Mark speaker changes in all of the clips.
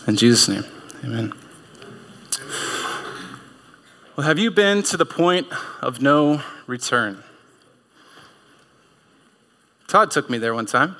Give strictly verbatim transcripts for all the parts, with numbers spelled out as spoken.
Speaker 1: In Jesus' name, amen. Well, have you been to the point of no return? Todd took me there one time.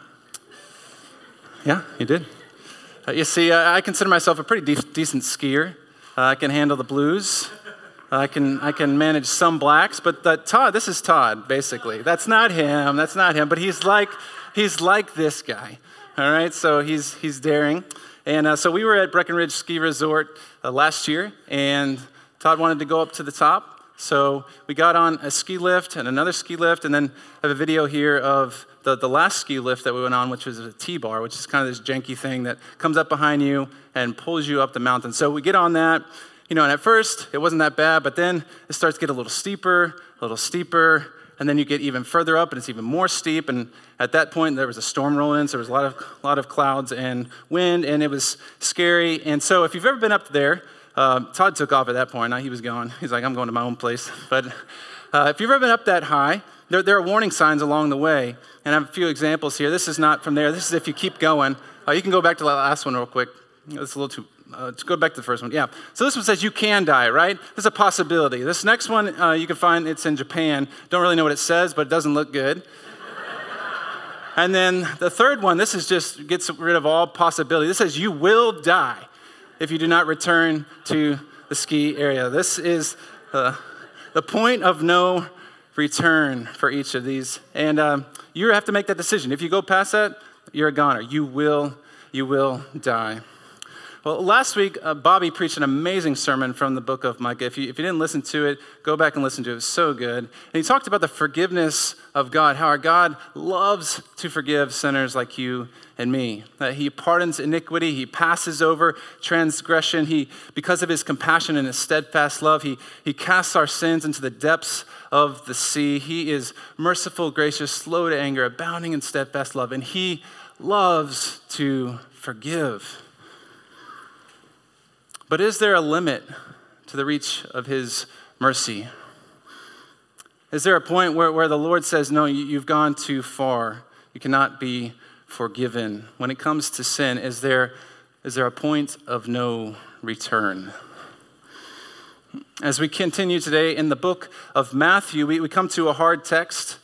Speaker 1: Yeah, he did. Uh, you see, uh, I consider myself a pretty de- decent skier. Uh, I can handle the blues. Uh, I can I can manage some blacks, but the, Todd, this is Todd, basically. That's not him. That's not him. But he's like he's like this guy. All right, so he's he's daring. And uh, so we were at Breckenridge Ski Resort uh, last year, and Todd wanted to go up to the top. So we got on a ski lift and another ski lift, and then I have a video here of the, the last ski lift that we went on, which was a T-bar, which is kind of this janky thing that comes up behind you and pulls you up the mountain. So we get on that, you know, and at first it wasn't that bad, but then it starts to get a little steeper, a little steeper, and then you get even further up, and it's even more steep. And at that point, there was a storm rolling in, so there was a lot of a lot of clouds and wind, and it was scary. And so if you've ever been up there, Uh, Todd took off at that point. Now he was gone. He's like, I'm going to my own place. But uh, if you've ever been up that high, there, there are warning signs along the way. And I have a few examples here. This is not from there. This is if you keep going. Uh, you can go back to the last one real quick. It's a little too, uh, let's go back to the first one. Yeah. So this one says you can die, right? There's a possibility. This next one, uh, you can find it's in Japan. Don't really know what it says, but it doesn't look good. And then the third one, this is just gets rid of all possibility. This says you will die if you do not return to the ski area. This is uh, the point of no return for each of these. And um, you have to make that decision. If you go past that, you're a goner. You will, you will die. Well, last week, uh, Bobby preached an amazing sermon from the book of Micah. If you, if you didn't listen to it, go back and listen to it. It was so good. And he talked about the forgiveness of God, how our God loves to forgive sinners like you and me. That he pardons iniquity. He passes over transgression. He, because of his compassion and his steadfast love, he, he casts our sins into the depths of the sea. He is merciful, gracious, slow to anger, abounding in steadfast love. And he loves to forgive. But is there a limit to the reach of his mercy? Is there a point where, where the Lord says, no, you, you've gone too far. You cannot be forgiven. When it comes to sin, is there, is there a point of no return? As we continue today in the book of Matthew, we, we come to a hard text.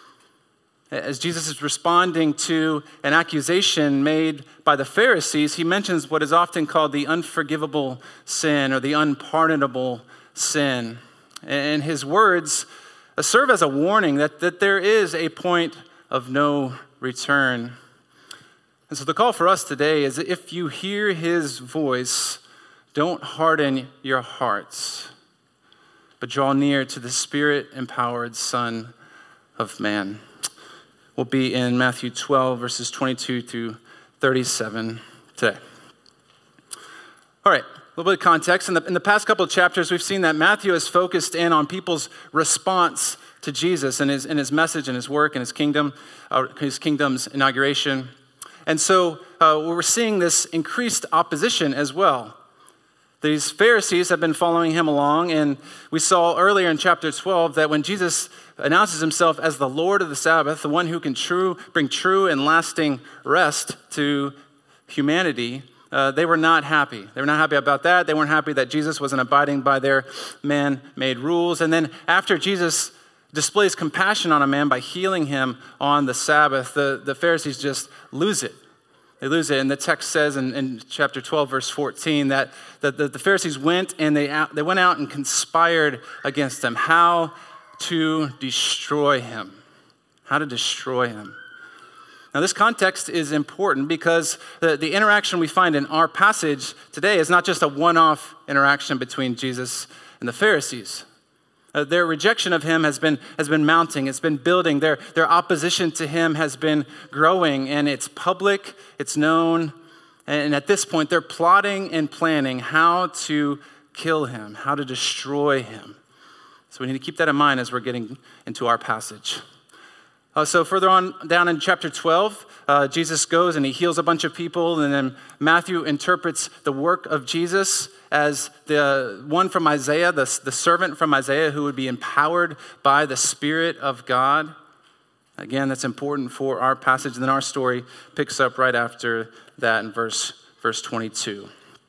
Speaker 1: As Jesus is responding to an accusation made by the Pharisees, he mentions what is often called the unforgivable sin or the unpardonable sin. And his words serve as a warning that, that there is a point of no return. And so the call for us today is that if you hear his voice, don't harden your hearts, but draw near to the Spirit-empowered Son of Man. Will be in Matthew twelve, verses twenty-two through thirty-seven today. All right, a little bit of context. In the, in the past couple of chapters, we've seen that Matthew has focused in on people's response to Jesus and his, and his message and his work and his kingdom, uh, his kingdom's inauguration. And so uh, we're seeing this increased opposition as well. These Pharisees have been following him along, and we saw earlier in chapter twelve that when Jesus announces himself as the Lord of the Sabbath, the one who can true, bring true and lasting rest to humanity, uh, they were not happy. They were not happy about that. They weren't happy that Jesus wasn't abiding by their man-made rules. And then after Jesus displays compassion on a man by healing him on the Sabbath, the, the Pharisees just lose it. They lose it. And the text says in, in chapter twelve, verse fourteen, that, that the, the Pharisees went and they, out, they went out and conspired against him. How to destroy him. How to destroy him. Now, this context is important because the, the interaction we find in our passage today is not just a one-off interaction between Jesus and the Pharisees. Uh, their rejection of him has been has been mounting. It's been building. Their, their opposition to him has been growing, and it's public, it's known, and at this point, they're plotting and planning how to kill him, how to destroy him. So we need to keep that in mind as we're getting into our passage. Uh, so further on down in chapter twelve, uh, Jesus goes and he heals a bunch of people, and then Matthew interprets the work of Jesus as the one from Isaiah, the, the servant from Isaiah who would be empowered by the Spirit of God. Again, that's important for our passage. And then our story picks up right after that in verse, verse twenty-two.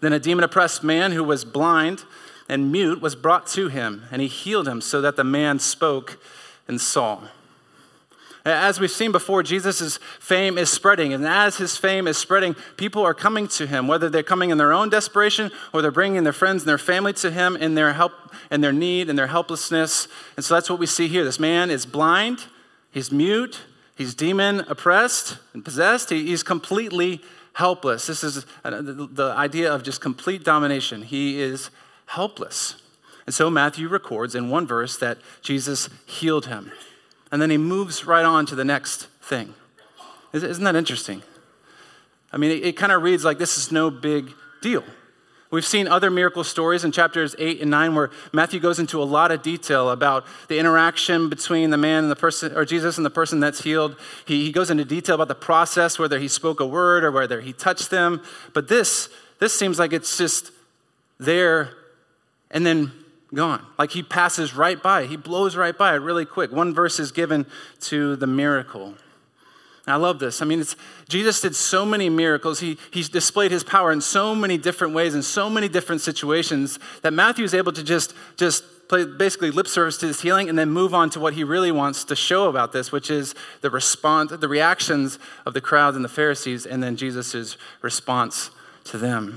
Speaker 1: Then a demon-oppressed man who was blind and mute was brought to him, and he healed him so that the man spoke and saw. As we've seen before, Jesus' fame is spreading, and as his fame is spreading, people are coming to him, whether they're coming in their own desperation or they're bringing their friends and their family to him in their help and their need and their helplessness. And so that's what we see here. This man is blind, he's mute, he's demon-oppressed and possessed. He, he's completely helpless. This is the idea of just complete domination. He is helpless. And so Matthew records in one verse that Jesus healed him. And then he moves right on to the next thing. Isn't that interesting? I mean, it, it kind of reads like this is no big deal. We've seen other miracle stories in chapters eight and nine where Matthew goes into a lot of detail about the interaction between the man and the person, or Jesus and the person that's healed. He, he goes into detail about the process, whether he spoke a word or whether he touched them. But this, this seems like it's just there and then gone. Like he passes right by. He blows right by it really quick. One verse is given to the miracle. I love this. I mean, it's, Jesus did so many miracles. He, he's displayed his power in so many different ways, in so many different situations, that Matthew is able to just, just play basically lip service to his healing and then move on to what he really wants to show about this, which is the response, the reactions of the crowds and the Pharisees, and then Jesus' response to them.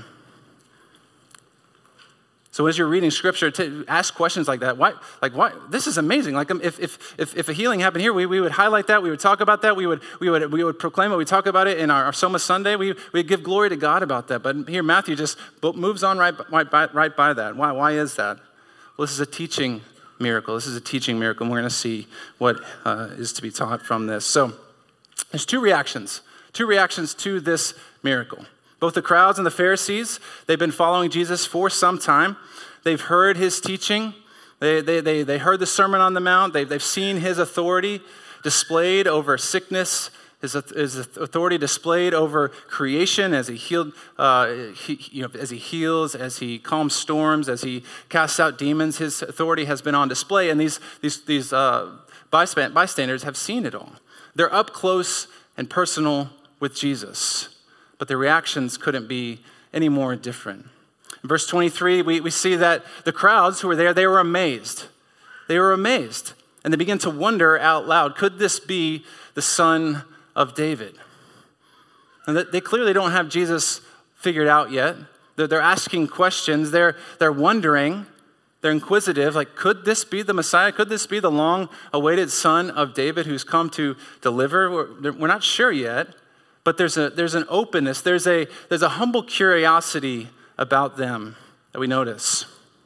Speaker 1: So as you're reading scripture, to ask questions like that. Why? Like why? This is amazing. Like if if if, if a healing happened here, we, we would highlight that. We would talk about that. We would we would we would proclaim it. We talk about it in our, our Soma Sunday. We we give glory to God about that. But here Matthew just moves on right right by, right by that. Why? Why is that? Well, this is a teaching miracle. This is a teaching miracle. And we're going to see what uh, is to be taught from this. So there's two reactions. Two reactions to this miracle. Both the crowds and the Pharisees, they've been following Jesus for some time. They've heard his teaching. They, they, they, they heard the Sermon on the Mount. They've, they've seen his authority displayed over sickness, his, his authority displayed over creation as he healed, uh, he, you know, as he heals, as he calms storms, as he casts out demons. His authority has been on display, and these, these, these uh, bystanders have seen it all. They're up close and personal with Jesus. But the reactions couldn't be any more different. In verse twenty-three, we, we see that the crowds who were there, they were amazed. They were amazed. And they begin to wonder out loud, could this be the Son of David? And they clearly don't have Jesus figured out yet. They're, they're asking questions. They're, they're wondering. They're inquisitive. Like, could this be the Messiah? Could this be the long-awaited Son of David who's come to deliver? We're, we're not sure yet. But there's a there's an openness, there's a there's a humble curiosity about them that we notice.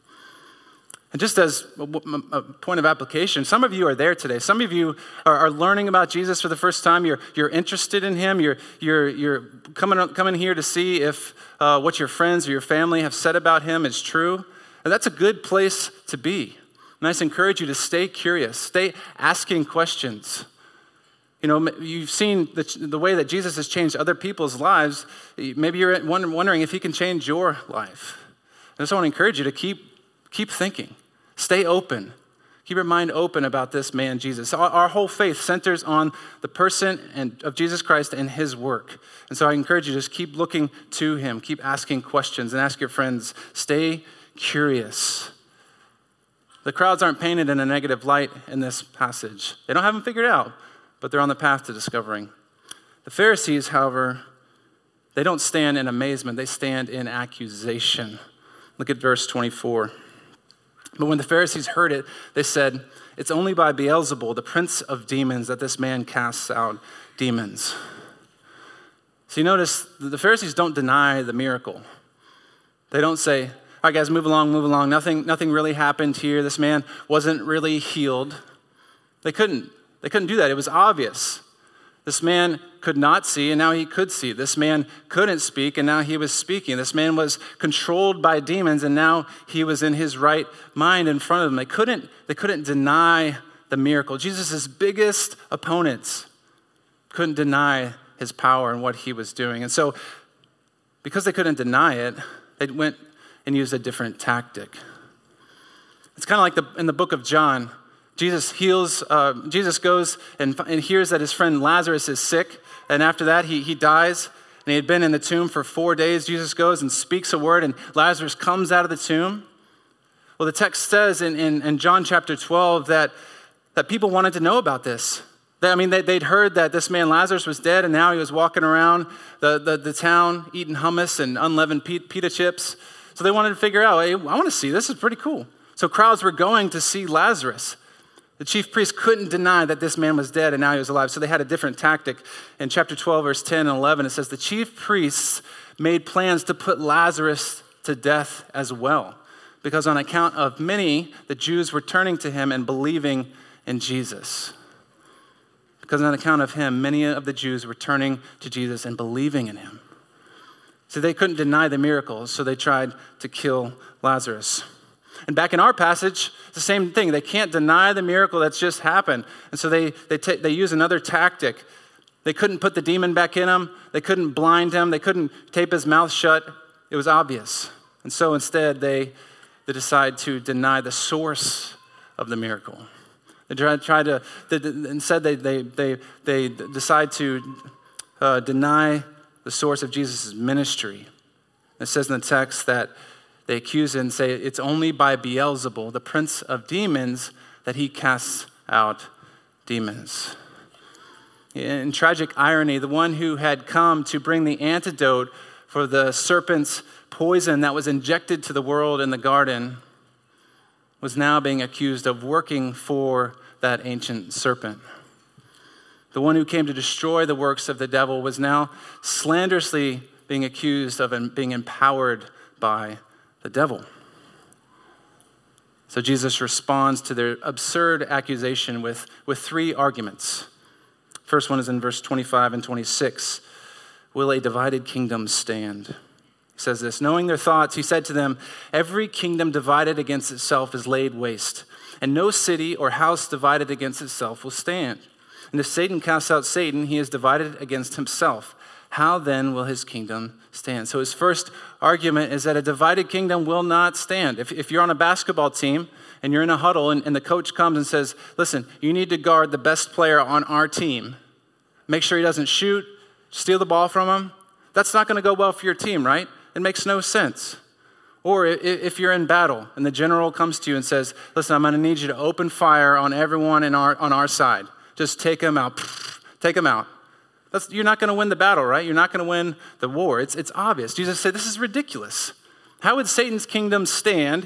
Speaker 1: And just as a point of application, some of you are there today. Some of you are, are learning about Jesus for the first time. You're you're interested in him. You're you're you're coming coming here to see if uh, what your friends or your family have said about him is true. And that's a good place to be. And I just encourage you to stay curious, stay asking questions. You know, you've seen the, the way that Jesus has changed other people's lives. Maybe you're wondering if he can change your life. I just want to encourage you to keep, keep thinking. Stay open. Keep your mind open about this man, Jesus. Our, our whole faith centers on the person and, of Jesus Christ and his work. And so I encourage you to just keep looking to him. Keep asking questions and ask your friends. Stay curious. The crowds aren't painted in a negative light in this passage. They don't have him figured out, but they're on the path to discovering. The Pharisees, however, they don't stand in amazement. They stand in accusation. Look at verse twenty-four. But when the Pharisees heard it, they said, "It's only by Beelzebul, the prince of demons, that this man casts out demons." So you notice the Pharisees don't deny the miracle. They don't say, "All right, guys, move along, move along. Nothing, nothing really happened here. This man wasn't really healed." They couldn't. They couldn't do that. It was obvious. This man could not see, and now he could see. This man couldn't speak, and now he was speaking. This man was controlled by demons, and now he was in his right mind in front of them. They couldn't, they couldn't deny the miracle. Jesus' biggest opponents couldn't deny his power and what he was doing. And so, because they couldn't deny it, they went and used a different tactic. It's kind of like the, in the book of John. Jesus heals, uh, Jesus goes and, and hears that his friend Lazarus is sick, and after that he, he dies, And he had been in the tomb for four days. Jesus goes and speaks a word, and Lazarus comes out of the tomb. Well, the text says in, in, in John chapter twelve that, that people wanted to know about this. They, I mean, they, they'd heard that this man Lazarus was dead, and now he was walking around the, the, the town eating hummus and unleavened pita chips. So they wanted to figure out, hey, I want to see this. This is pretty cool. So crowds were going to see Lazarus. The chief priest couldn't deny that this man was dead and now he was alive. So they had a different tactic. In chapter twelve, verse ten and eleven, it says, the chief priests made plans to put Lazarus to death as well, because on account of many, the Jews were turning to him and believing in Jesus. Because on account of him, many of the Jews were turning to Jesus and believing in him. So they couldn't deny the miracles, so they tried to kill Lazarus. And back in our passage, it's the same thing. They can't deny the miracle that's just happened. And so they they t- they use another tactic. They couldn't put the demon back in him. They couldn't blind him. They couldn't tape his mouth shut. It was obvious. And so instead, they, they decide to deny the source of the miracle. They try, try to, they, instead they, they, they, they decide to uh, deny the source of Jesus' ministry. It says in the text that they accuse it and say it's only by Beelzebul, the prince of demons, that he casts out demons. In tragic irony, the one who had come to bring the antidote for the serpent's poison that was injected to the world in the garden was now being accused of working for that ancient serpent. The one who came to destroy the works of the devil was now slanderously being accused of being empowered by the devil. So Jesus responds to their absurd accusation with, with three arguments. First one is in verse twenty-five and twenty-six. Will a divided kingdom stand? He says this, knowing their thoughts, he said to them, every kingdom divided against itself is laid waste, and no city or house divided against itself will stand. And if Satan casts out Satan, he is divided against himself. How then will his kingdom stand? So his first argument is that a divided kingdom will not stand. If, if you're on a basketball team and you're in a huddle and, and the coach comes and says, listen, you need to guard the best player on our team. Make sure he doesn't shoot, steal the ball from him. That's not going to go well for your team, right? It makes no sense. Or if you're in battle and the general comes to you and says, listen, I'm going to need you to open fire on everyone in our, on our side. Just take them out. Take them out. That's, you're not going to win the battle, right? You're not going to win the war. It's, it's obvious. Jesus said, this is ridiculous. How would Satan's kingdom stand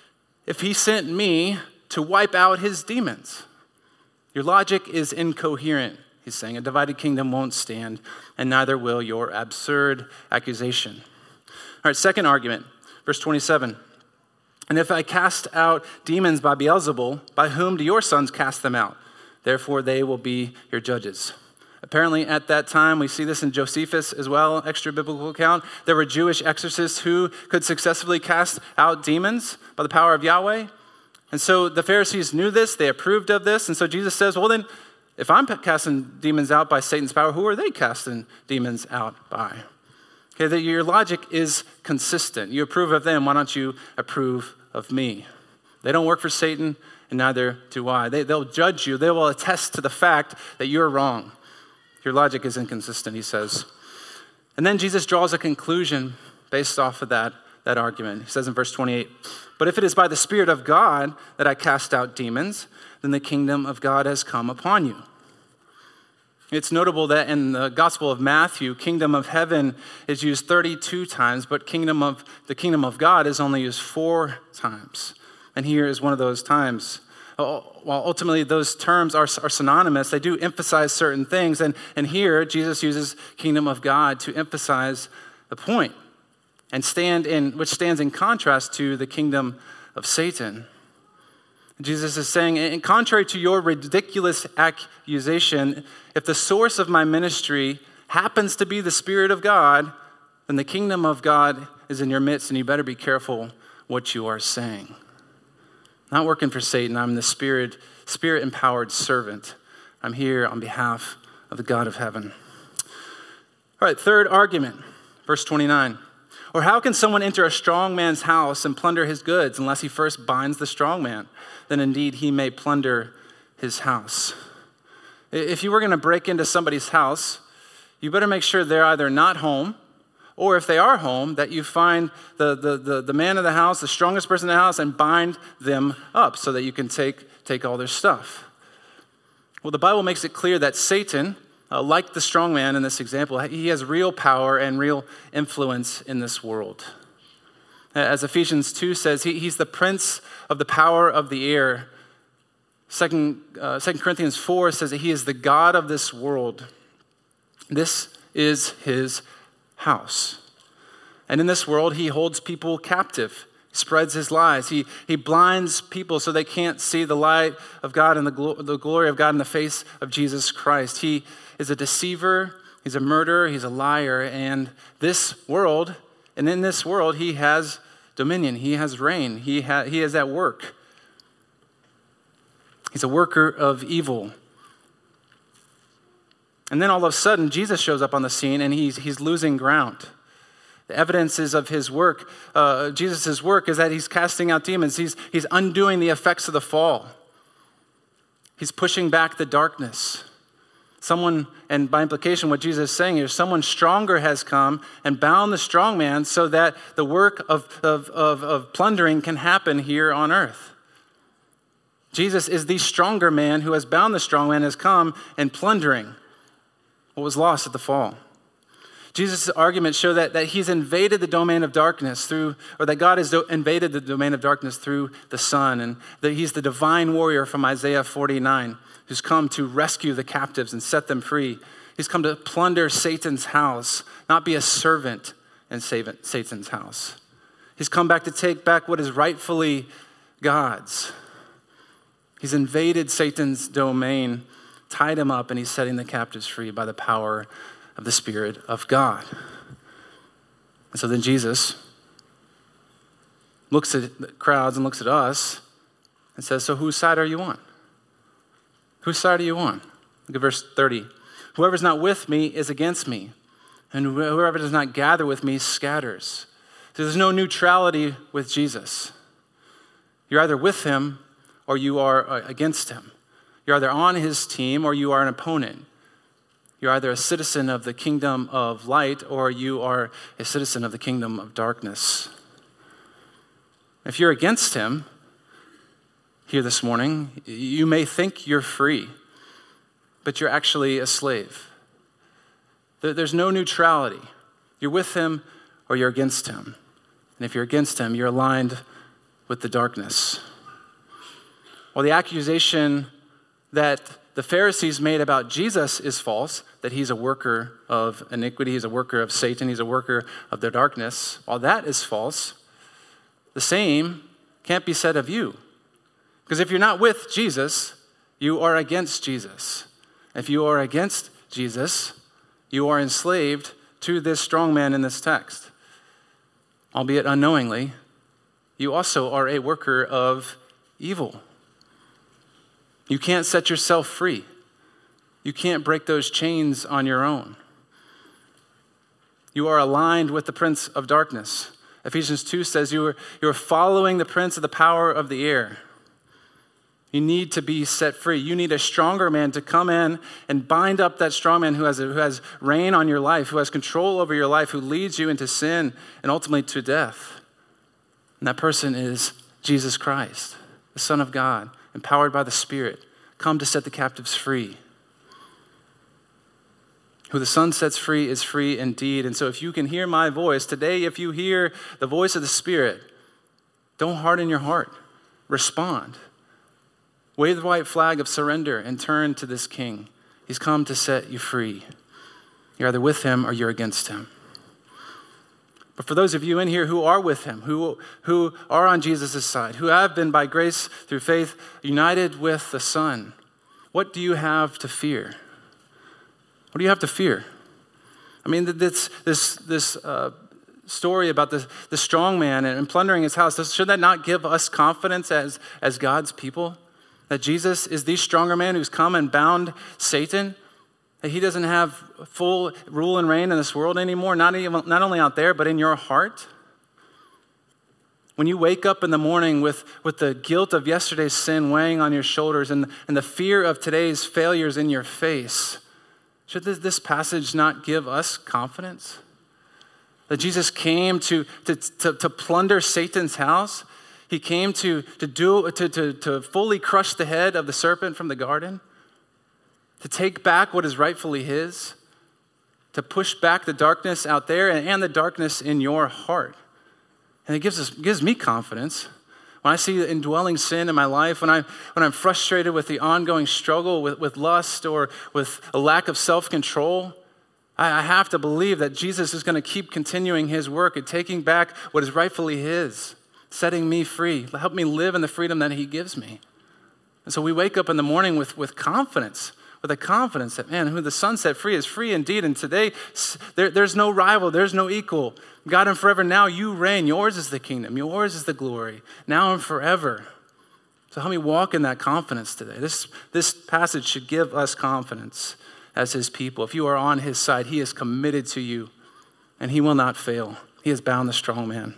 Speaker 1: if he sent me to wipe out his demons? Your logic is incoherent, he's saying. A divided kingdom won't stand, and neither will your absurd accusation. All right, second argument, verse twenty-seven. And if I cast out demons by Beelzebul, by whom do your sons cast them out? Therefore they will be your judges. Apparently at that time, we see this in Josephus as well, extra biblical account. There were Jewish exorcists who could successfully cast out demons by the power of Yahweh. And so the Pharisees knew this, they approved of this. And so Jesus says, well then, if I'm casting demons out by Satan's power, who are they casting demons out by? Okay, that your logic is consistent. You approve of them, why don't you approve of me? They don't work for Satan, and neither do I. They, they'll judge you. They will attest to the fact that you're wrong. Your logic is inconsistent, he says. And then Jesus draws a conclusion based off of that, that argument. He says in verse twenty-eight, but if it is by the Spirit of God that I cast out demons, then the kingdom of God has come upon you. It's notable that in the Gospel of Matthew, kingdom of heaven is used thirty-two times, but kingdom of the kingdom of God is only used four times. And here is one of those times. While ultimately those terms are, are synonymous, they do emphasize certain things. And, and here, Jesus uses kingdom of God to emphasize the point, and stand in, which stands in contrast to the kingdom of Satan. Jesus is saying, in contrary to your ridiculous accusation, if the source of my ministry happens to be the Spirit of God, then the kingdom of God is in your midst, and you better be careful what you are saying. Not working for Satan. I'm the spirit, spirit-empowered servant. I'm here on behalf of the God of heaven. All right, third argument, verse twenty-nine. Or how can someone enter a strong man's house and plunder his goods unless he first binds the strong man? Then indeed he may plunder his house. If you were going to break into somebody's house, you better make sure they're either not home, or if they are home, that you find the, the, the, the man of the house, the strongest person in the house, and bind them up so that you can take, take all their stuff. Well, the Bible makes it clear that Satan, uh, like the strong man in this example, he has real power and real influence in this world. As Ephesians two says, he, he's the prince of the power of the air. Second, uh, Second Corinthians four says that he is the God of this world. This is his house. And in this world, he holds people captive, spreads his lies. He, he blinds people so they can't see the light of God and the, glo- the glory of God in the face of Jesus Christ. He is a deceiver, he's a murderer, he's a liar, and this world, and in this world, he has dominion, he has reign, he, ha- he is at work. He's a worker of evil. And then all of a sudden, Jesus shows up on the scene and he's, he's losing ground. The evidences of his work, uh, Jesus' work, is that he's casting out demons. He's, he's undoing the effects of the fall. He's pushing back the darkness. Someone, and by implication, what Jesus is saying is someone stronger has come and bound the strong man so that the work of, of, of, of plundering can happen here on earth. Jesus is the stronger man who has bound the strong man, has come and plundering what was lost at the fall. Jesus' arguments show that, that he's invaded the domain of darkness through, or that God has do, invaded the domain of darkness through the Son, and that he's the divine warrior from Isaiah forty-nine, who's come to rescue the captives and set them free. He's come to plunder Satan's house, not be a servant in Satan's house. He's come back to take back what is rightfully God's. He's invaded Satan's domain, tied him up, and he's setting the captives free by the power of the Spirit of God. And so then Jesus looks at the crowds and looks at us and says, so whose side are you on? Whose side are you on? Look at verse thirty. Whoever's not with me is against me, and whoever does not gather with me scatters. So there's no neutrality with Jesus. You're either with him or you are against him. You're either on his team or you are an opponent. You're either a citizen of the kingdom of light or you are a citizen of the kingdom of darkness. If you're against him here this morning, you may think you're free, but you're actually a slave. There's no neutrality. You're with him or you're against him. And if you're against him, you're aligned with the darkness. Well, the accusation that the Pharisees made about Jesus is false, that he's a worker of iniquity, he's a worker of Satan, he's a worker of the darkness. While that is false, the same can't be said of you. Because if you're not with Jesus, you are against Jesus. If you are against Jesus, you are enslaved to this strong man in this text. Albeit unknowingly, you also are a worker of evil. You can't set yourself free. You can't break those chains on your own. You are aligned with the prince of darkness. Ephesians two says you are, you are following the prince of the power of the air. You need to be set free. You need a stronger man to come in and bind up that strong man who has, who has reign on your life, who has control over your life, who leads you into sin and ultimately to death. And that person is Jesus Christ, the Son of God, empowered by the Spirit, come to set the captives free. Who the Son sets free is free indeed. And so if you can hear my voice today, if you hear the voice of the Spirit, don't harden your heart. Respond. Wave the white flag of surrender and turn to this King. He's come to set you free. You're either with him or you're against him. But for those of you in here who are with him, who, who are on Jesus' side, who have been by grace through faith united with the Son, what do you have to fear? What do you have to fear? I mean, this, this, this uh, story about the, the strong man and plundering his house, should that not give us confidence as, as God's people? That Jesus is the stronger man who's come and bound Satan? That he doesn't have full rule and reign in this world anymore, not, even, not only out there, but in your heart? When you wake up in the morning with, with the guilt of yesterday's sin weighing on your shoulders and, and the fear of today's failures in your face, Should this, this passage not give us confidence? That Jesus came to, to, to, to plunder Satan's house. He came to, to, do, to, to, to fully crush the head of the serpent from the garden, to take back what is rightfully his, to push back the darkness out there and, and the darkness in your heart. And it gives us gives me confidence. When I see the indwelling sin in my life, when, I, when I'm frustrated with the ongoing struggle with, with lust or with a lack of self-control, I, I have to believe that Jesus is going to keep continuing his work at taking back what is rightfully his, setting me free, help me live in the freedom that he gives me. And so we wake up in the morning with, with confidence, with a confidence that, man, who the Son set free is free indeed. And today, there, there's no rival, there's no equal. God and forever, now you reign. Yours is the kingdom. Yours is the glory, now and forever. So help me walk in that confidence today. This, this passage should give us confidence as his people. If you are on his side, he is committed to you, and he will not fail. He has bound the strong man.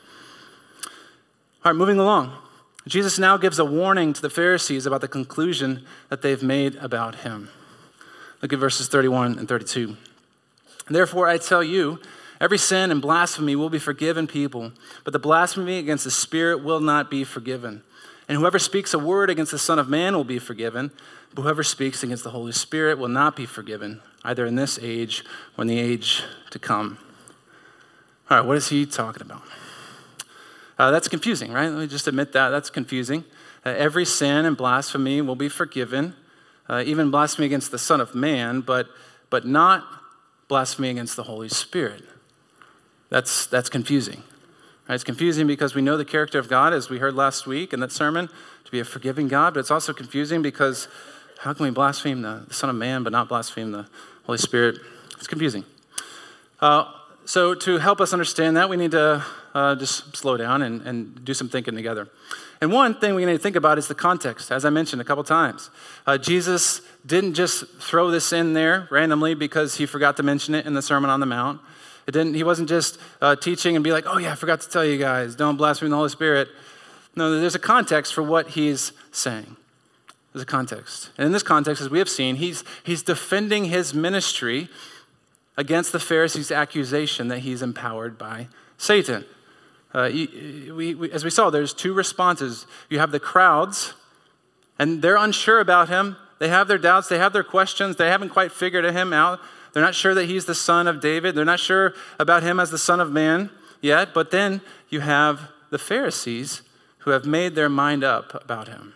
Speaker 1: All right, moving along. Jesus now gives a warning to the Pharisees about the conclusion that they've made about him. Look at verses thirty-one and thirty-two. Therefore, I tell you, every sin and blasphemy will be forgiven people, but the blasphemy against the Spirit will not be forgiven. And whoever speaks a word against the Son of Man will be forgiven, but whoever speaks against the Holy Spirit will not be forgiven, either in this age or in the age to come. All right, what is he talking about? Uh, that's confusing, right? Let me just admit that. That's confusing. Uh, every sin and blasphemy will be forgiven, uh, even blasphemy against the Son of Man, but, but not blasphemy against the Holy Spirit. That's, that's confusing. Right? It's confusing because we know the character of God, as we heard last week in that sermon, to be a forgiving God, but it's also confusing because how can we blaspheme the, the Son of Man but not blaspheme the Holy Spirit? It's confusing. Uh, so to help us understand that, we need to uh, just slow down and, and do some thinking together. And one thing we need to think about is the context, as I mentioned a couple times. Uh, Jesus didn't just throw this in there randomly because he forgot to mention it in the Sermon on the Mount. It didn't. He wasn't just uh, teaching and be like, oh yeah, I forgot to tell you guys, don't blaspheme the Holy Spirit. No, there's a context for what he's saying. There's a context. And in this context, as we have seen, he's, he's defending his ministry against the Pharisees' accusation that he's empowered by Satan. Uh, we, we, as we saw, there's two responses. You have the crowds, and they're unsure about him. They have their doubts. They have their questions. They haven't quite figured him out. They're not sure that he's the son of David. They're not sure about him as the Son of Man yet. But then you have the Pharisees who have made their mind up about him.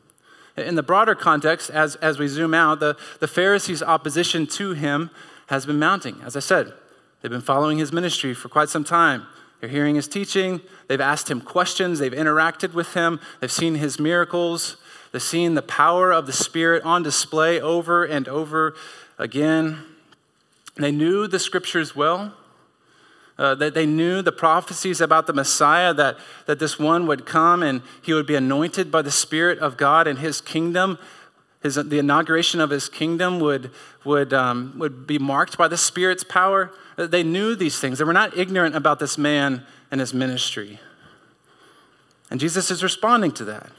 Speaker 1: In the broader context, as, as we zoom out, the, the Pharisees' opposition to him has been mounting. As I said, they've been following his ministry for quite some time. They're hearing his teaching. They've asked him questions. They've interacted with him. They've seen his miracles. They've seen the power of the Spirit on display over and over again. They knew the scriptures well. Uh, that they knew the prophecies about the Messiah, that, that this one would come and he would be anointed by the Spirit of God, and his kingdom, his, the inauguration of his kingdom would, would, um, would be marked by the Spirit's power. They knew these things. They were not ignorant about this man and his ministry. And Jesus is responding to that.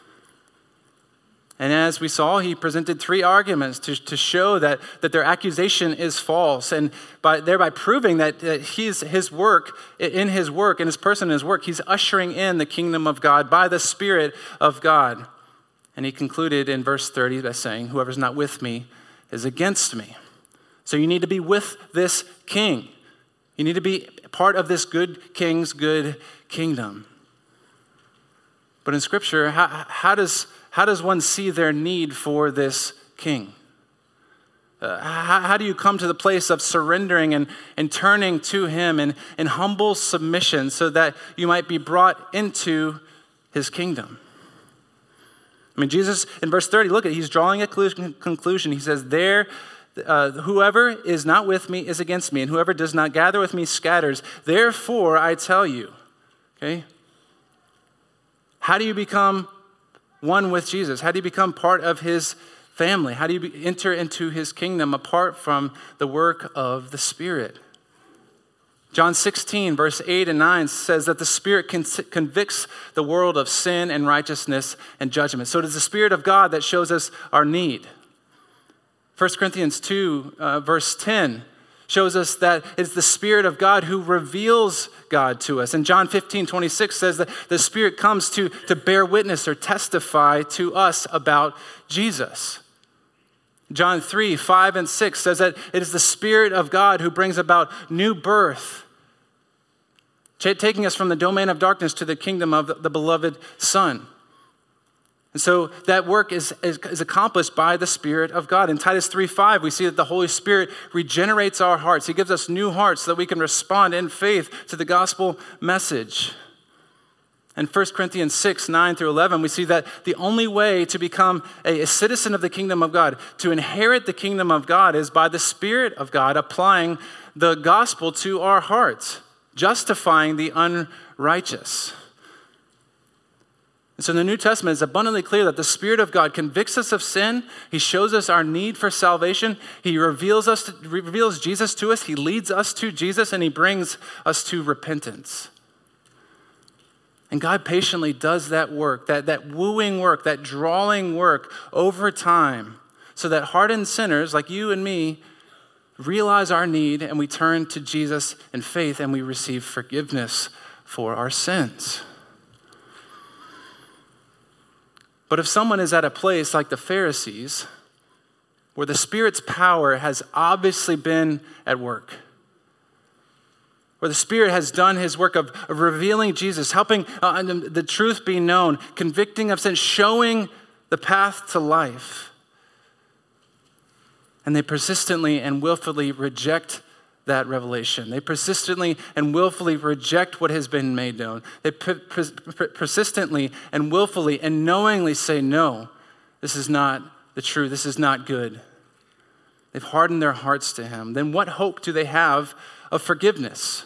Speaker 1: And as we saw, he presented three arguments to, to show that, that their accusation is false, and by thereby proving that, that he's, his work, in his work, in his person, in his work, he's ushering in the kingdom of God by the Spirit of God. And he concluded in verse thirty by saying, whoever's not with me is against me. So you need to be with this king. You need to be part of this good king's good kingdom. But in Scripture, how, how does how does one see their need for this king? Uh, how, how do you come to the place of surrendering and, and turning to him in, in humble submission so that you might be brought into his kingdom? I mean, Jesus, in verse thirty, look at, he's drawing a conclusion. He says, there, uh, whoever is not with me is against me, and whoever does not gather with me scatters. Therefore, I tell you, okay? How do you become one with Jesus? How do you become part of his family? How do you be, enter into his kingdom apart from the work of the Spirit? John sixteen, verse eight and nine says that the Spirit con- convicts the world of sin and righteousness and judgment. So it is the Spirit of God that shows us our need. First Corinthians two, uh, verse ten, shows us that it's the Spirit of God who reveals God to us. And John fifteen, twenty-six says that the Spirit comes to, to bear witness or testify to us about Jesus. John three, five, and six says that it is the Spirit of God who brings about new birth, taking us from the domain of darkness to the kingdom of the beloved Son. And so that work is, is, is accomplished by the Spirit of God. In Titus three five, we see that the Holy Spirit regenerates our hearts. He gives us new hearts so that we can respond in faith to the gospel message. In First Corinthians six, nine through eleven, we see that the only way to become a, a citizen of the kingdom of God, to inherit the kingdom of God, is by the Spirit of God applying the gospel to our hearts, justifying the unrighteous. And so in the New Testament, it's abundantly clear that the Spirit of God convicts us of sin. He shows us our need for salvation. He reveals us, to, reveals Jesus to us. He leads us to Jesus, and he brings us to repentance. And God patiently does that work, that, that wooing work, that drawing work over time, so that hardened sinners like you and me realize our need, and we turn to Jesus in faith, and we receive forgiveness for our sins. But if someone is at a place like the Pharisees, where the Spirit's power has obviously been at work, where the Spirit has done his work of, of revealing Jesus, helping uh, the truth be known, convicting of sin, showing the path to life, and they persistently and willfully reject that revelation. They persistently and willfully reject what has been made known. They per- per- persistently and willfully and knowingly say, no, this is not the truth. This is not good. They've hardened their hearts to him. Then what hope do they have of forgiveness?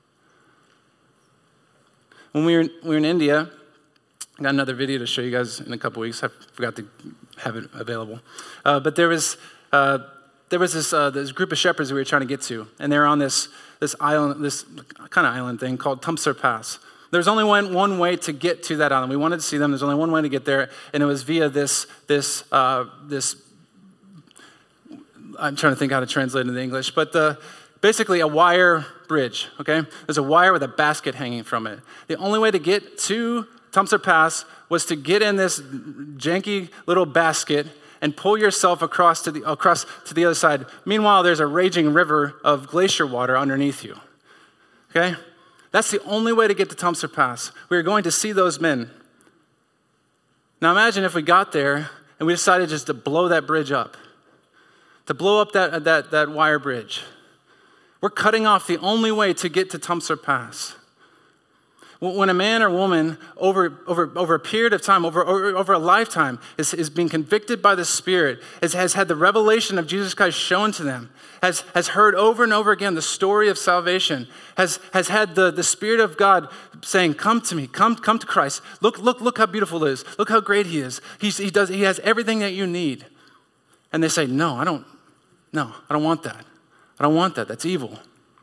Speaker 1: When we were, we were in India, I got another video to show you guys in a couple weeks. I forgot to have it available. Uh, but there was... Uh, There was this uh, this group of shepherds we were trying to get to, and they were on this this island, this kind of island thing called Tumsar Pass. There's only one one way to get to that island. We wanted to see them. There's only one way to get there, and it was via this this uh, this. I'm trying to think how to translate it into English, but the basically a wire bridge. Okay, there's a wire with a basket hanging from it. The only way to get to Tumsar Pass was to get in this janky little basket and pull yourself across to the across to the other side. Meanwhile, there's a raging river of glacier water underneath you. Okay? That's the only way to get to Tumsar Pass. We are going to see those men. Now imagine if we got there and we decided just to blow that bridge up, to blow up that, that, that wire bridge. We're cutting off the only way to get to Tumsar Pass. When a man or woman over, over, over a period of time, over, over, over a lifetime, is, is being convicted by the Spirit, is, has had the revelation of Jesus Christ shown to them, has, has heard over and over again the story of salvation, has, has had the, the Spirit of God saying, come to me, come, come to Christ. Look, look, look how beautiful it is. Look how great he is. He's, he, does, he has everything that you need. And they say, no, I don't, no, I don't want that. I don't want that. That's evil.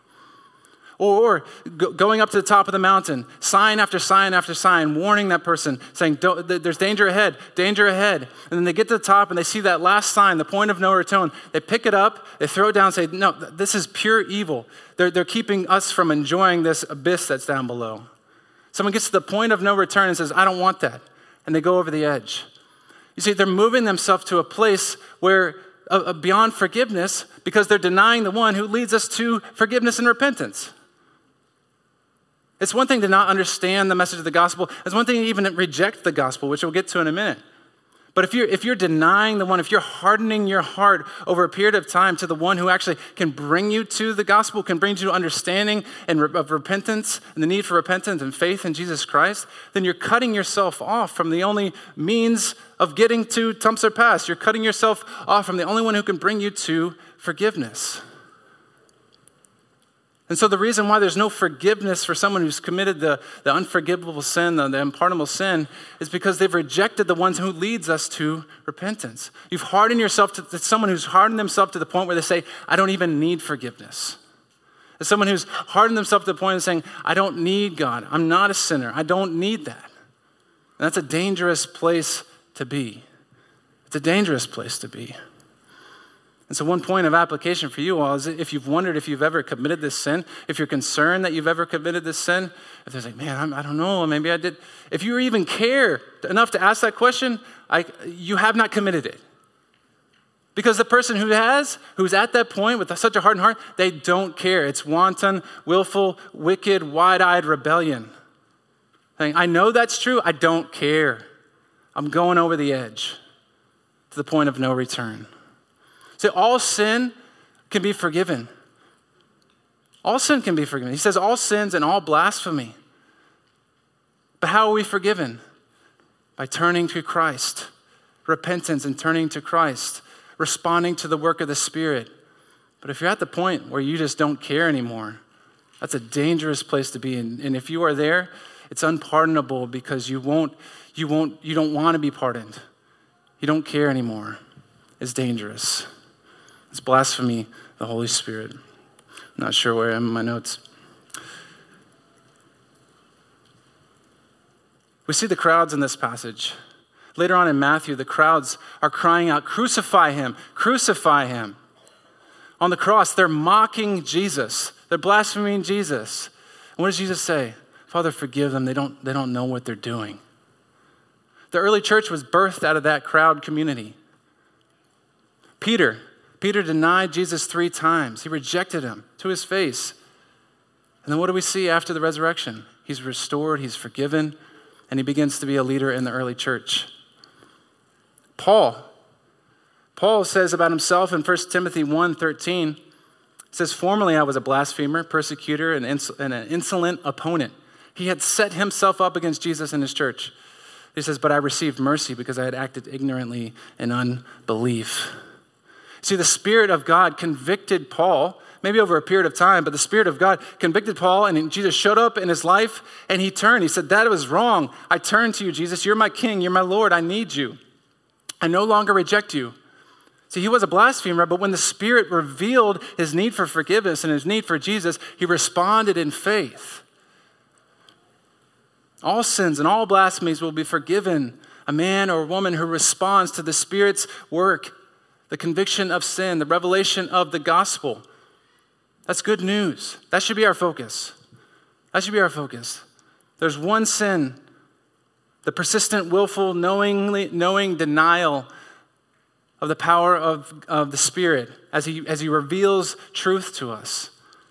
Speaker 1: Or going up to the top of the mountain, sign after sign after sign, warning that person, saying, Don't, there's danger ahead, danger ahead. And then they get to the top and they see that last sign, the point of no return. They pick it up, they throw it down and say, no, this is pure evil. They're, they're keeping us from enjoying this abyss that's down below. Someone gets to the point of no return and says, I don't want that. And they go over the edge. You see, they're moving themselves to a place where uh, beyond forgiveness, because they're denying the one who leads us to forgiveness and repentance. It's one thing to not understand the message of the gospel. It's one thing to even reject the gospel, which we'll get to in a minute. But if you're, if you're denying the one, if you're hardening your heart over a period of time to the one who actually can bring you to the gospel, can bring you to understanding and re- of repentance and the need for repentance and faith in Jesus Christ, then you're cutting yourself off from the only means of getting to Tumsar Pass. You're cutting yourself off from the only one who can bring you to forgiveness. And so the reason why there's no forgiveness for someone who's committed the, the unforgivable sin, the, the unpardonable sin, is because they've rejected the ones who leads us to repentance. You've hardened yourself to, to someone who's hardened themselves to the point where they say, I don't even need forgiveness. As someone who's hardened themselves to the point of saying, I don't need God. I'm not a sinner. I don't need that. And that's a dangerous place to be. It's a dangerous place to be. And so one point of application for you all is if you've wondered if you've ever committed this sin, if you're concerned that you've ever committed this sin, if there's like, man, I'm, I don't know, maybe I did. If you even care enough to ask that question, I, you have not committed it. Because the person who has, who's at that point with such a hardened heart, they don't care. It's wanton, willful, wicked, wide-eyed rebellion. Saying, I know that's true, I don't care. I'm going over the edge to the point of no return. So all sin can be forgiven. All sin can be forgiven. He says all sins and all blasphemy. But how are we forgiven? By turning to Christ. Repentance and turning to Christ. Responding to the work of the Spirit. But if you're at the point where you just don't care anymore, that's a dangerous place to be. And, and if you are there, it's unpardonable because you won't, you won't, you don't want to be pardoned. You don't care anymore. It's dangerous. It's blasphemy, the Holy Spirit. I'm not sure where I am in my notes. We see the crowds in this passage. Later on in Matthew, the crowds are crying out, crucify him, crucify him. On the cross, they're mocking Jesus. They're blaspheming Jesus. And what does Jesus say? Father, forgive them. They don't, they don't know what they're doing. The early church was birthed out of that crowd community. Peter, Peter denied Jesus three times. He rejected him to his face. And then what do we see after the resurrection? He's restored, he's forgiven, and he begins to be a leader in the early church. Paul. Paul says about himself in First Timothy one thirteen, says, formerly I was a blasphemer, persecutor, and, ins- and an insolent opponent. He had set himself up against Jesus and his church. He says, but I received mercy because I had acted ignorantly in unbelief. See, the Spirit of God convicted Paul, maybe over a period of time, but the Spirit of God convicted Paul, and Jesus showed up in his life, and he turned. He said, that was wrong. I turn to you, Jesus. You're my King. You're my Lord. I need you. I no longer reject you. See, he was a blasphemer, but when the Spirit revealed his need for forgiveness and his need for Jesus, he responded in faith. All sins and all blasphemies will be forgiven. A man or a woman who responds to the Spirit's work, the conviction of sin, the revelation of the gospel. That's good news. That should be our focus. That should be our focus. There's one sin, the persistent, willful, knowingly, knowing denial of the power of, of the Spirit as he, as he reveals truth to us.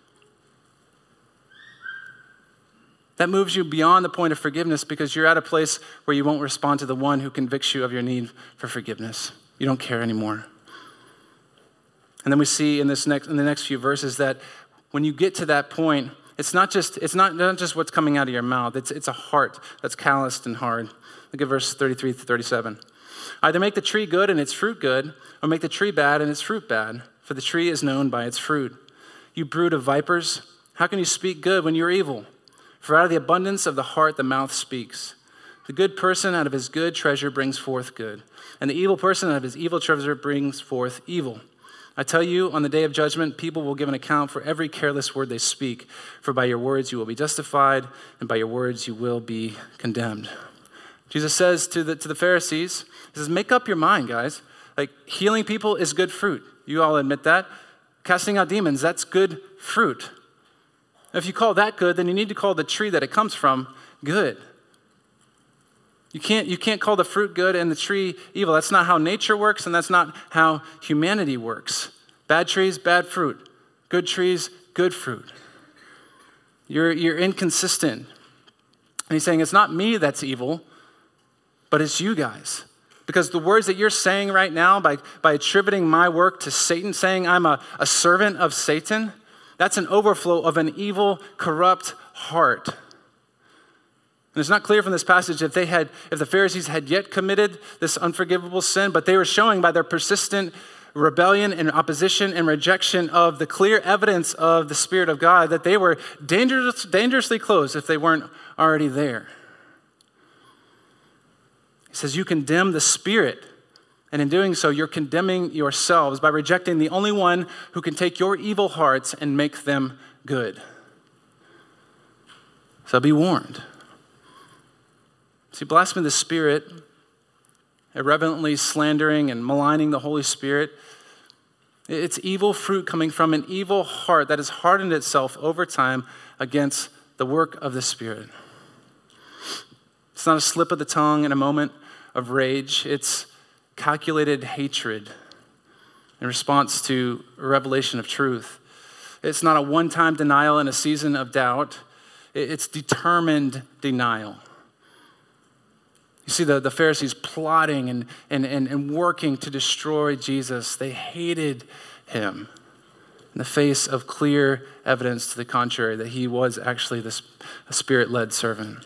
Speaker 1: That moves you beyond the point of forgiveness because you're at a place where you won't respond to the one who convicts you of your need for forgiveness. You don't care anymore. And then we see in this next in the next few verses that when you get to that point, it's not just it's not, not just what's coming out of your mouth. It's it's a heart that's calloused and hard. Look at verse thirty-three to thirty-seven. Either make the tree good and its fruit good, or make the tree bad and its fruit bad, for the tree is known by its fruit. You brood of vipers, how can you speak good when you're evil? For out of the abundance of the heart the mouth speaks. The good person out of his good treasure brings forth good, and the evil person out of his evil treasure brings forth evil. I tell you, on the day of judgment, people will give an account for every careless word they speak. For by your words you will be justified, and by your words you will be condemned. Jesus says to the, to the Pharisees, he says, make up your mind, guys. Like, healing people is good fruit. You all admit that. Casting out demons, that's good fruit. If you call that good, then you need to call the tree that it comes from good. You can't, you can't call the fruit good and the tree evil. That's not how nature works, and that's not how humanity works. Bad trees, bad fruit. Good trees, good fruit. You're, you're inconsistent. And he's saying, it's not me that's evil, but it's you guys. Because the words that you're saying right now, by, by attributing my work to Satan, saying I'm a, a servant of Satan, that's an overflow of an evil, corrupt heart. And it's not clear from this passage if they had, if the Pharisees had yet committed this unforgivable sin, but they were showing by their persistent rebellion and opposition and rejection of the clear evidence of the Spirit of God that they were dangerous, dangerously close if they weren't already there. He says, you condemn the Spirit, and in doing so, you're condemning yourselves by rejecting the only one who can take your evil hearts and make them good. So be warned. See, blaspheming the Spirit, irreverently slandering and maligning the Holy Spirit, It's evil fruit coming from an evil heart that has hardened itself over time against the work of the Spirit. It's not a slip of the tongue in a moment of rage. It's calculated hatred in response to a revelation of truth. It's not a one-time denial in a season of doubt. It's determined denial. You see the, the Pharisees plotting and, and, and, and working to destroy Jesus. They hated him in the face of clear evidence to the contrary, that he was actually this, a Spirit-led servant.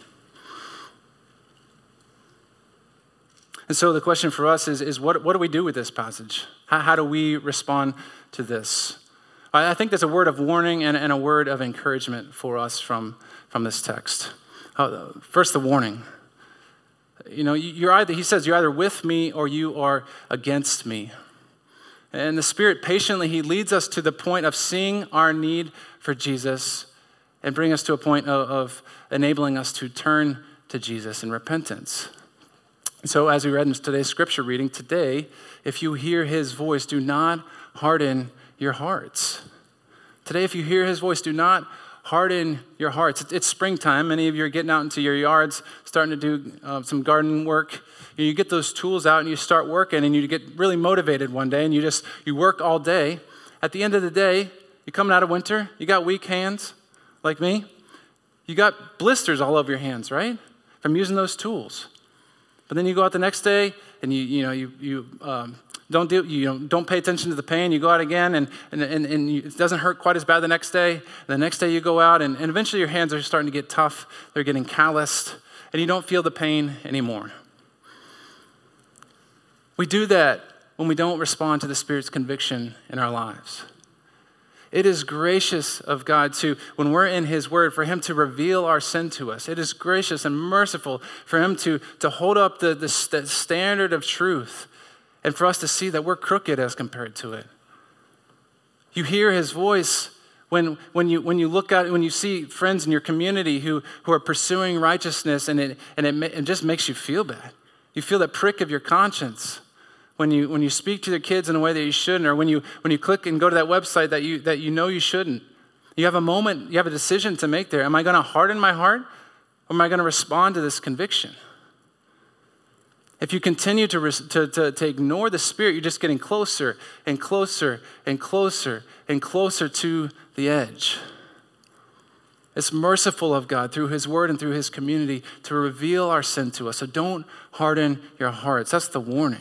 Speaker 1: And so the question for us is, is what, what do we do with this passage? How, how do we respond to this? I think there's a word of warning and, and a word of encouragement for us from, from this text. Uh, first, the warning. You know, you're either, he says, you're either with me or you are against me. And the Spirit patiently, he leads us to the point of seeing our need for Jesus and bring us to a point of, of enabling us to turn to Jesus in repentance. So as we read in today's scripture reading, today, if you hear his voice, do not harden your hearts. Today, if you hear his voice, do not harden your hearts. It's springtime. Many of you are getting out into your yards, starting to do uh, some garden work. You get those tools out and you start working, and you get really motivated one day, and you just, you work all day. At the end of the day, you're coming out of winter, you got weak hands, like me. You got blisters all over your hands, right? From using those tools. But then you go out the next day, and you you know you you um, don't do you know, don't pay attention to the pain. You go out again, and and and, and you, it doesn't hurt quite as bad the next day. And the next day you go out, and, and eventually your hands are starting to get tough. They're getting calloused, and you don't feel the pain anymore. We do that when we don't respond to the Spirit's conviction in our lives. It is gracious of God to, when we're in his word, for him to reveal our sin to us. It is gracious and merciful for him to, to hold up the, the, the standard of truth and for us to see that we're crooked as compared to it. You hear his voice when, when, you, when you look out, when you see friends in your community who, who are pursuing righteousness, and it, and it, it just makes you feel bad. You feel that prick of your conscience. When you when you speak to your kids in a way that you shouldn't, or when you when you click and go to that website that you that you know you shouldn't, you have a moment, you have a decision to make there. Am I going to harden my heart, or am I going to respond to this conviction? If you continue to, to, to, to ignore the Spirit, you're just getting closer and closer and closer and closer to the edge. It's merciful of God through his word and through his community to reveal our sin to us. So don't harden your hearts. That's the warning.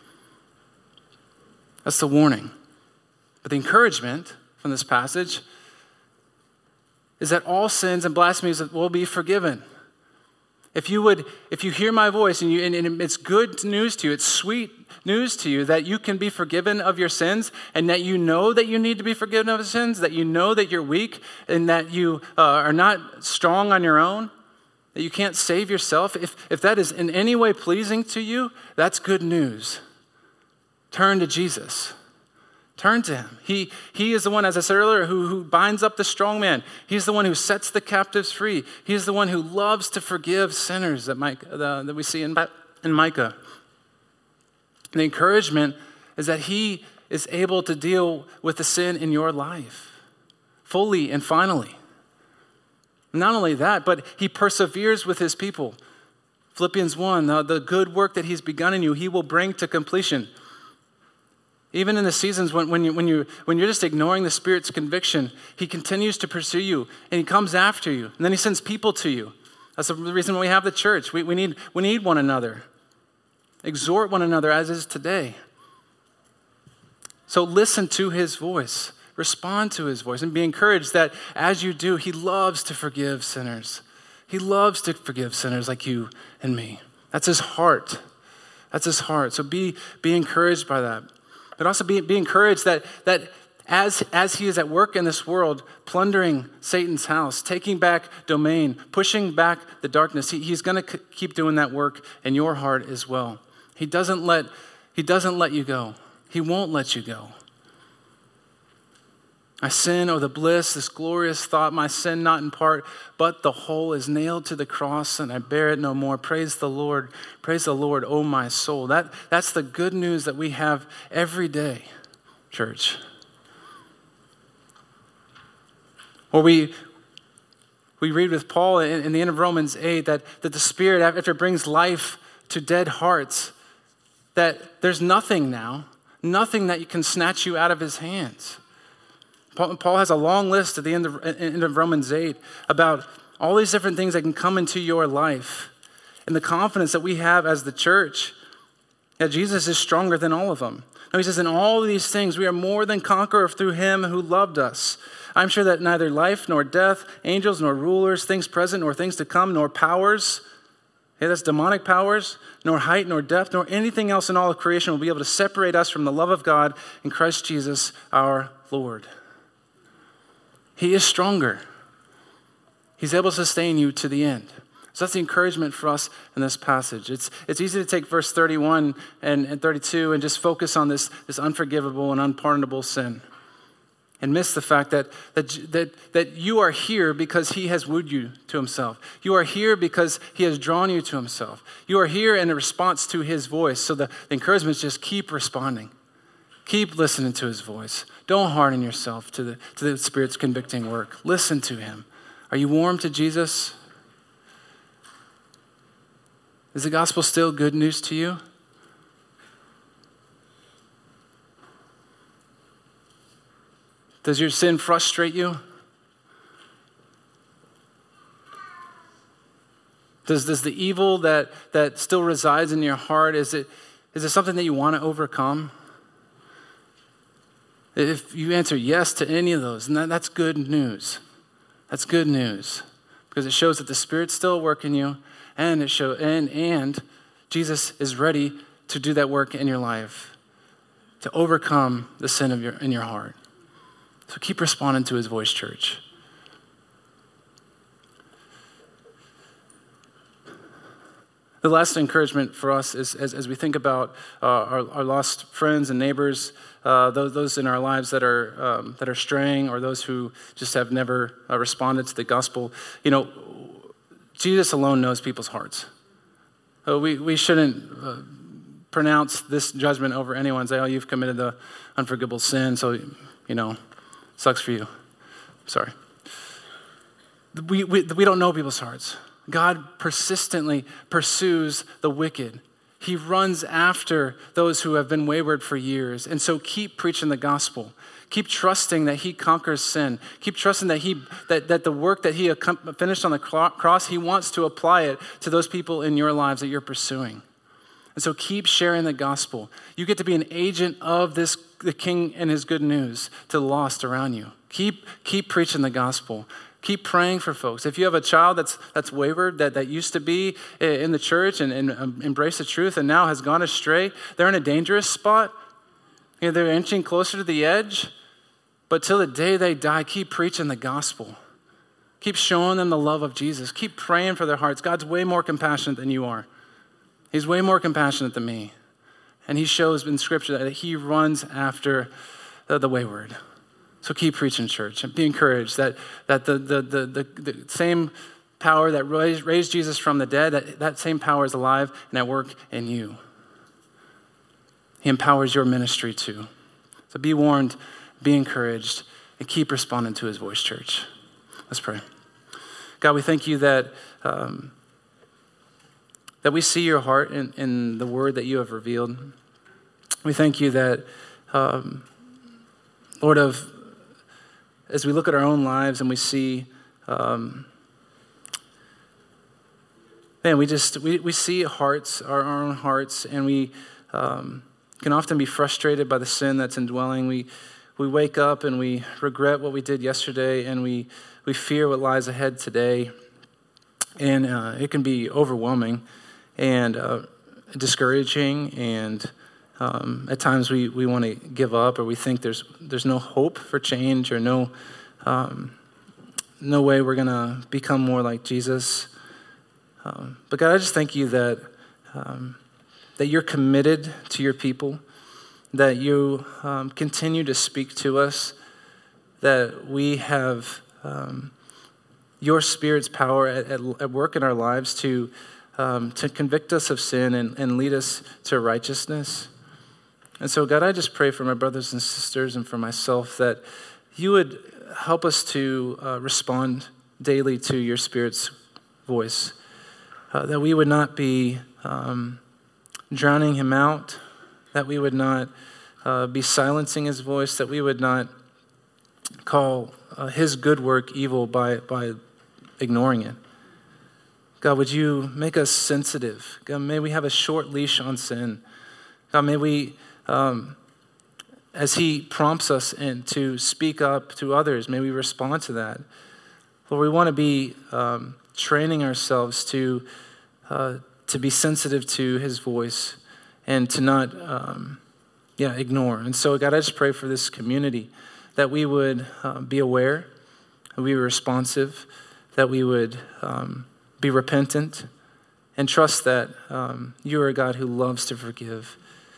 Speaker 1: That's the warning. But the encouragement from this passage is that all sins and blasphemies will be forgiven. If you would, if you hear my voice and, you, and, and it's good news to you, it's sweet news to you that you can be forgiven of your sins, and that you know that you need to be forgiven of your sins, that you know that you're weak and that you uh, are not strong on your own, that you can't save yourself. If, if that is in any way pleasing to you, that's good news. Turn to Jesus. Turn to him. He, he is the one, as I said earlier, who, who binds up the strong man. He's the one who sets the captives free. He's the one who loves to forgive sinners that, Mike, uh, that we see in, in Micah. And the encouragement is that he is able to deal with the sin in your life fully and finally. Not only that, but he perseveres with his people. Philippians one, the, the good work that he's begun in you, he will bring to completion. Even in the seasons when, when, you, when, you, when you're just ignoring the Spirit's conviction, he continues to pursue you, and he comes after you, and then he sends people to you. That's the reason we have the church. We, we, need, we need one another. Exhort one another as is today. So listen to his voice. Respond to his voice, and be encouraged that as you do, he loves to forgive sinners. He loves to forgive sinners like you and me. That's his heart. That's his heart. So be, be encouraged by that. But also be, be encouraged that, that as, as he is at work in this world, plundering Satan's house, taking back domain, pushing back the darkness, he, he's going to c- keep doing that work in your heart as well. He doesn't let, he doesn't let you go. He won't let you go. My sin, oh the bliss, this glorious thought, my sin not in part, but the whole is nailed to the cross, and I bear it no more. Praise the Lord. Praise the Lord, oh my soul. That, that's the good news that we have every day, church. Or we we read with Paul in, in the end of Romans eight that, that the Spirit, after it brings life to dead hearts, that there's nothing now, nothing that can snatch you out of his hands. Paul, Paul has a long list at the end of, end of Romans eight about all these different things that can come into your life, and the confidence that we have as the church that Jesus is stronger than all of them. Now he says, in all of these things, we are more than conquerors through him who loved us. I'm sure that neither life nor death, angels nor rulers, things present nor things to come, nor powers, yeah, that's demonic powers, nor height nor depth, nor anything else in all of creation will be able to separate us from the love of God in Christ Jesus our Lord. He is stronger. He's able to sustain you to the end. So that's the encouragement for us in this passage. It's it's easy to take verse thirty-one and, and thirty-two and just focus on this, this unforgivable and unpardonable sin and miss the fact that, that, that, that you are here because he has wooed you to himself. You are here because he has drawn you to himself. You are here in response to his voice. So the, the encouragement is just keep responding. Keep listening to his voice. Don't harden yourself to the, to the Spirit's convicting work. Listen to him. Are you warm to Jesus? Is the gospel still good news to you? Does your sin frustrate you? Does, does the evil that, that still resides in your heart, is it, is it something that you want to overcome? If you answer yes to any of those, then that, that's good news. That's good news because it shows that the Spirit's still working you, and it show and and Jesus is ready to do that work in your life to overcome the sin of your in your heart. So keep responding to his voice, church. The last encouragement for us is as, as we think about uh, our, our lost friends and neighbors, uh, those, those in our lives that are um, that are straying, or those who just have never uh, responded to the gospel. You know, Jesus alone knows people's hearts. Uh, we we shouldn't uh, pronounce this judgment over anyone and say, "Oh, you've committed the unforgivable sin, so you know, sucks for you." Sorry. We we we don't know people's hearts. God persistently pursues the wicked. He runs after those who have been wayward for years. And so keep preaching the gospel. Keep trusting that he conquers sin. Keep trusting that he that, that the work that he finished on the cross, he wants to apply it to those people in your lives that you're pursuing. And so keep sharing the gospel. You get to be an agent of this, the King and his good news to the lost around you. Keep, keep preaching the gospel. Keep praying for folks. If you have a child that's that's wavered, that, that used to be in the church and, and um, embrace the truth and now has gone astray, they're in a dangerous spot. You know, they're inching closer to the edge. But till the day they die, keep preaching the gospel. Keep showing them the love of Jesus. Keep praying for their hearts. God's way more compassionate than you are. He's way more compassionate than me. And he shows in Scripture that he runs after the, the wayward. So keep preaching, church, and be encouraged that, that the, the, the, the, the same power that raised, raised Jesus from the dead, that, that same power is alive and at work in you. He empowers your ministry too. So be warned, be encouraged, and keep responding to his voice, church. Let's pray. God, we thank you that, um, that we see your heart in, in the word that you have revealed. We thank you that, um, Lord, of as we look at our own lives and we see, um, man, we just, we, we see hearts, our, our own hearts, and we um, can often be frustrated by the sin that's indwelling. We we wake up and we regret what we did yesterday, and we, we fear what lies ahead today. And uh, it can be overwhelming and uh, discouraging, and Um, at times we, we want to give up, or we think there's there's no hope for change, or no um, no way we're going to become more like Jesus. Um, but God, I just thank you that um, that you're committed to your people, that you um, continue to speak to us, that we have um, your Spirit's power at, at, at work in our lives to um, to convict us of sin and, and lead us to righteousness. And so, God, I just pray for my brothers and sisters and for myself that you would help us to uh, respond daily to your Spirit's voice, uh, that we would not be um, drowning him out, that we would not uh, be silencing his voice, that we would not call uh, his good work evil by, by ignoring it. God, would you make us sensitive? God, may we have a short leash on sin. God, may we, um, as he prompts us in, to speak up to others, may we respond to that. Lord, we want to be um, training ourselves to uh, to be sensitive to his voice and to not, um, yeah, ignore. And so, God, I just pray for this community that we would uh, be aware, that we were responsive, that we would um, be repentant, and trust that um, you are a God who loves to forgive.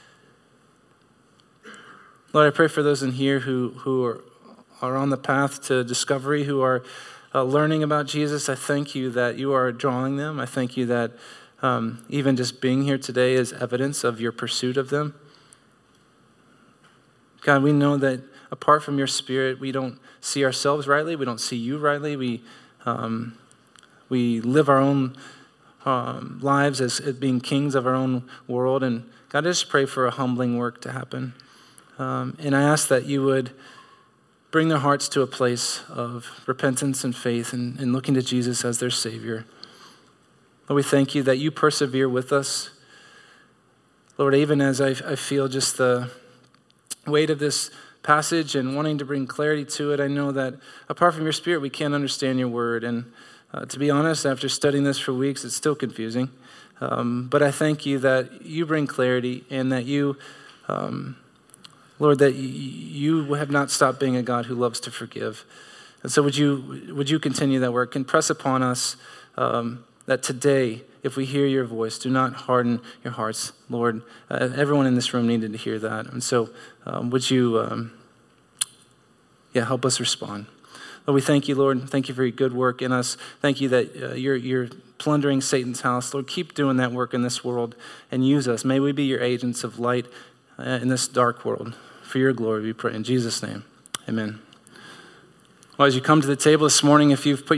Speaker 1: Lord, I pray for those in here who, who are, are on the path to discovery, who are uh, learning about Jesus. I thank you that you are drawing them. I thank you that um, even just being here today is evidence of your pursuit of them. God, we know that apart from your Spirit, we don't see ourselves rightly. We don't see you rightly. We um, we live our own um, lives as, as being kings of our own world. And God, I just pray for a humbling work to happen. Um, and I ask that you would bring their hearts to a place of repentance and faith and, and looking to Jesus as their Savior. Lord, we thank you that you persevere with us. Lord, even as I, I feel just the weight of this passage and wanting to bring clarity to it, I know that apart from your Spirit, we can't understand your word. And uh, to be honest, after studying this for weeks, it's still confusing. Um, but I thank you that you bring clarity and that you, um, Lord, that you have not stopped being a God who loves to forgive. And so would you would you continue that work and press upon us um, that today, if we hear your voice, do not harden your hearts, Lord. Uh, everyone in this room needed to hear that. And so um, would you, um, yeah, help us respond. Lord, we thank you, Lord. Thank you for your good work in us. Thank you that uh, you're, you're plundering Satan's house. Lord, keep doing that work in this world and use us. May we be your agents of light uh, in this dark world. For your glory, we pray in Jesus' name. Amen. Well, as you come to the table this morning, if you've put